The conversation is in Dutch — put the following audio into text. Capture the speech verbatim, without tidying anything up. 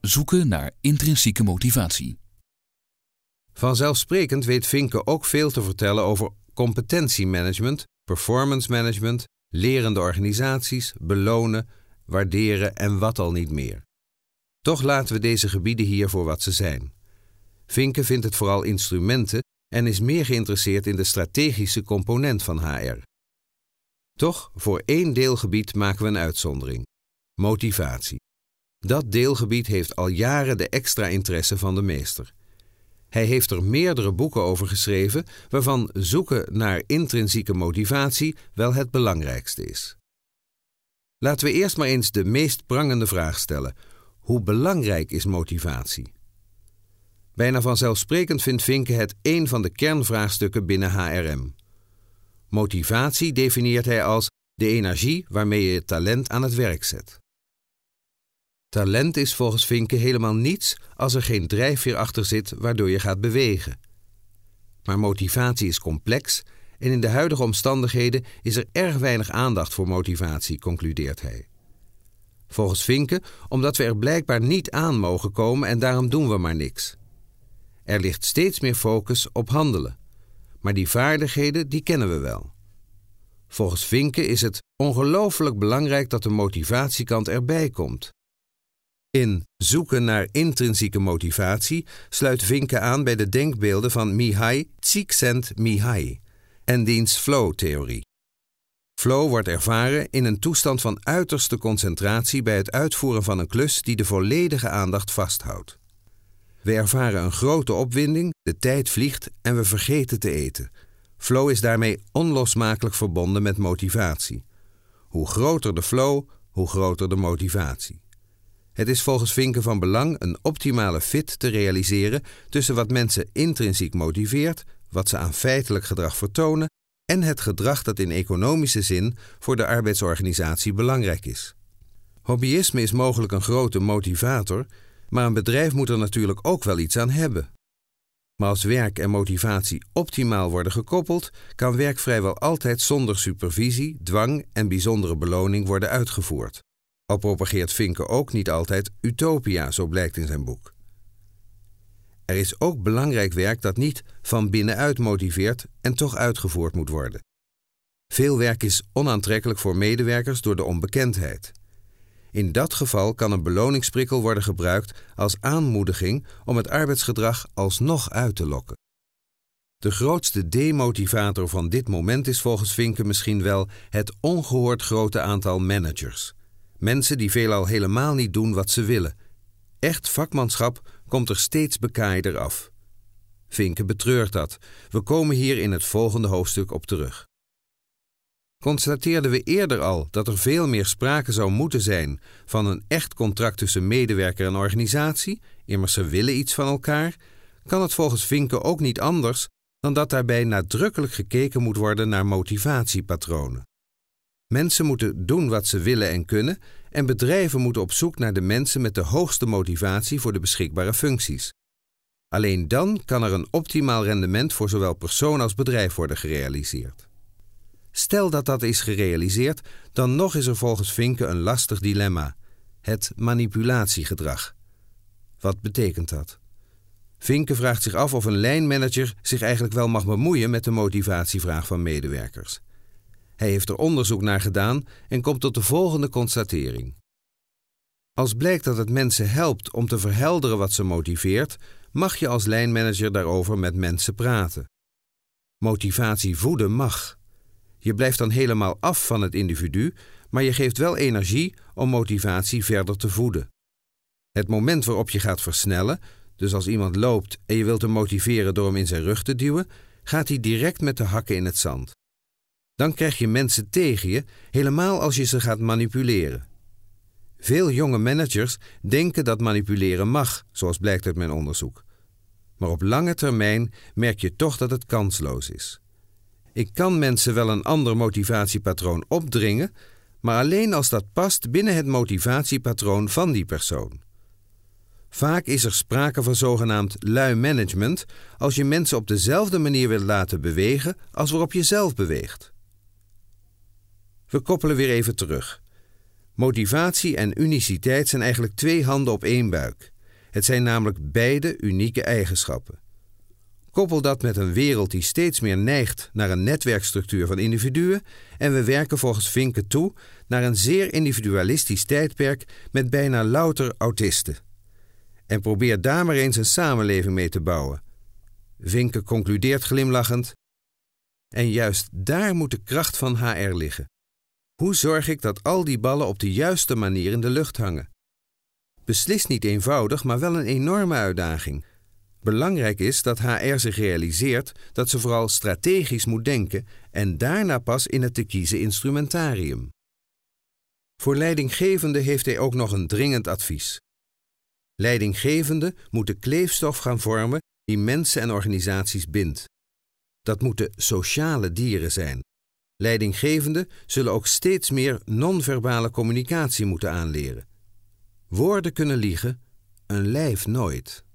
Zoeken naar intrinsieke motivatie. Vanzelfsprekend weet Vinke ook veel te vertellen over competentiemanagement, performance management, lerende organisaties, belonen, waarderen en wat al niet meer. Toch laten we deze gebieden hier voor wat ze zijn. Vinke vindt het vooral instrumenten en is meer geïnteresseerd in de strategische component van H R. Toch, voor één deelgebied maken we een uitzondering: motivatie. Dat deelgebied heeft al jaren de extra interesse van de meester. Hij heeft er meerdere boeken over geschreven, waarvan zoeken naar intrinsieke motivatie wel het belangrijkste is. Laten we eerst maar eens de meest prangende vraag stellen: hoe belangrijk is motivatie? Bijna vanzelfsprekend vindt Vinke het een van de kernvraagstukken binnen H R M. Motivatie definieert hij als de energie waarmee je je talent aan het werk zet. Talent is volgens Vinke helemaal niets als er geen drijfveer achter zit waardoor je gaat bewegen. Maar motivatie is complex en in de huidige omstandigheden is er erg weinig aandacht voor motivatie, concludeert hij. Volgens Vinke omdat we er blijkbaar niet aan mogen komen en daarom doen we maar niks. Er ligt steeds meer focus op handelen, maar die vaardigheden die kennen we wel. Volgens Vinke is het ongelooflijk belangrijk dat de motivatiekant erbij komt. In Zoeken naar intrinsieke motivatie sluit Vinke aan bij de denkbeelden van Mihai Csikszentmihalyi en diens flow-theorie. Flow wordt ervaren in een toestand van uiterste concentratie bij het uitvoeren van een klus die de volledige aandacht vasthoudt. We ervaren een grote opwinding, de tijd vliegt en we vergeten te eten. Flow is daarmee onlosmakelijk verbonden met motivatie. Hoe groter de flow, hoe groter de motivatie. Het is volgens Vinke van belang een optimale fit te realiseren tussen wat mensen intrinsiek motiveert, wat ze aan feitelijk gedrag vertonen, en het gedrag dat in economische zin voor de arbeidsorganisatie belangrijk is. Hobbyisme is mogelijk een grote motivator, maar een bedrijf moet er natuurlijk ook wel iets aan hebben. Maar als werk en motivatie optimaal worden gekoppeld, kan werk vrijwel altijd zonder supervisie, dwang en bijzondere beloning worden uitgevoerd. Al propageert Vinke ook niet altijd utopia, zo blijkt in zijn boek. Er is ook belangrijk werk dat niet van binnenuit motiveert en toch uitgevoerd moet worden. Veel werk is onaantrekkelijk voor medewerkers door de onbekendheid. In dat geval kan een beloningsprikkel worden gebruikt als aanmoediging om het arbeidsgedrag alsnog uit te lokken. De grootste demotivator van dit moment is volgens Vinke misschien wel het ongehoord grote aantal managers. Mensen die veelal helemaal niet doen wat ze willen. Echt vakmanschap komt er steeds bekaaierder af. Vinke betreurt dat. We komen hier in het volgende hoofdstuk op terug. Constateerden we eerder al dat er veel meer sprake zou moeten zijn van een echt contract tussen medewerker en organisatie, immers ze willen iets van elkaar, kan het volgens Vinke ook niet anders dan dat daarbij nadrukkelijk gekeken moet worden naar motivatiepatronen. Mensen moeten doen wat ze willen en kunnen en bedrijven moeten op zoek naar de mensen met de hoogste motivatie voor de beschikbare functies. Alleen dan kan er een optimaal rendement voor zowel persoon als bedrijf worden gerealiseerd. Stel dat dat is gerealiseerd, dan nog is er volgens Vinke een lastig dilemma: het manipulatiegedrag. Wat betekent dat? Vinke vraagt zich af of een lijnmanager zich eigenlijk wel mag bemoeien met de motivatievraag van medewerkers. Hij heeft er onderzoek naar gedaan en komt tot de volgende constatering. Als blijkt dat het mensen helpt om te verhelderen wat ze motiveert, mag je als lijnmanager daarover met mensen praten. Motivatie voeden mag. Je blijft dan helemaal af van het individu, maar je geeft wel energie om motivatie verder te voeden. Het moment waarop je gaat versnellen, dus als iemand loopt en je wilt hem motiveren door hem in zijn rug te duwen, gaat hij direct met de hakken in het zand. Dan krijg je mensen tegen je, helemaal als je ze gaat manipuleren. Veel jonge managers denken dat manipuleren mag, zoals blijkt uit mijn onderzoek. Maar op lange termijn merk je toch dat het kansloos is. Ik kan mensen wel een ander motivatiepatroon opdringen, maar alleen als dat past binnen het motivatiepatroon van die persoon. Vaak is er sprake van zogenaamd lui management als je mensen op dezelfde manier wilt laten bewegen als waarop je zelf beweegt. We koppelen weer even terug. Motivatie en uniciteit zijn eigenlijk twee handen op één buik. Het zijn namelijk beide unieke eigenschappen. Koppel dat met een wereld die steeds meer neigt naar een netwerkstructuur van individuen en we werken volgens Vinken toe naar een zeer individualistisch tijdperk met bijna louter autisten. En probeer daar maar eens een samenleving mee te bouwen. Vinken concludeert glimlachend: en juist daar moet de kracht van H R liggen. Hoe zorg ik dat al die ballen op de juiste manier in de lucht hangen? Beslist niet eenvoudig, maar wel een enorme uitdaging. Belangrijk is dat H R zich realiseert dat ze vooral strategisch moet denken en daarna pas in het te kiezen instrumentarium. Voor leidinggevenden heeft hij ook nog een dringend advies. Leidinggevenden moeten kleefstof gaan vormen die mensen en organisaties bindt. Dat moeten sociale dieren zijn. Leidinggevenden zullen ook steeds meer non-verbale communicatie moeten aanleren. Woorden kunnen liegen, een lijf nooit.